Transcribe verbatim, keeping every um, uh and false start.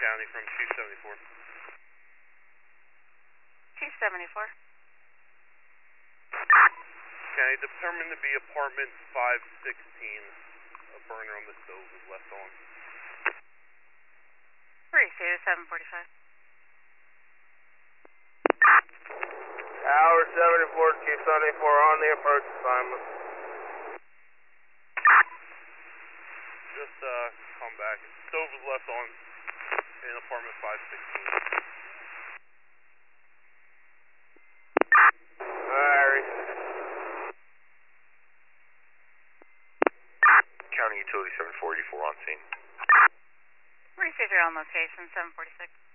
County from two seventy-four. two seventy-four. County, determined to be apartment five sixteen. A burner on the stove was left on. Appreciate it, seven forty-five. Tower seventy-four, two seventy-four on the approach assignment. Just uh, come back. Stove was left on in apartment five sixteen. Alright. County Utility seven forty-four on scene. Appreciate you're on location, seven forty-six.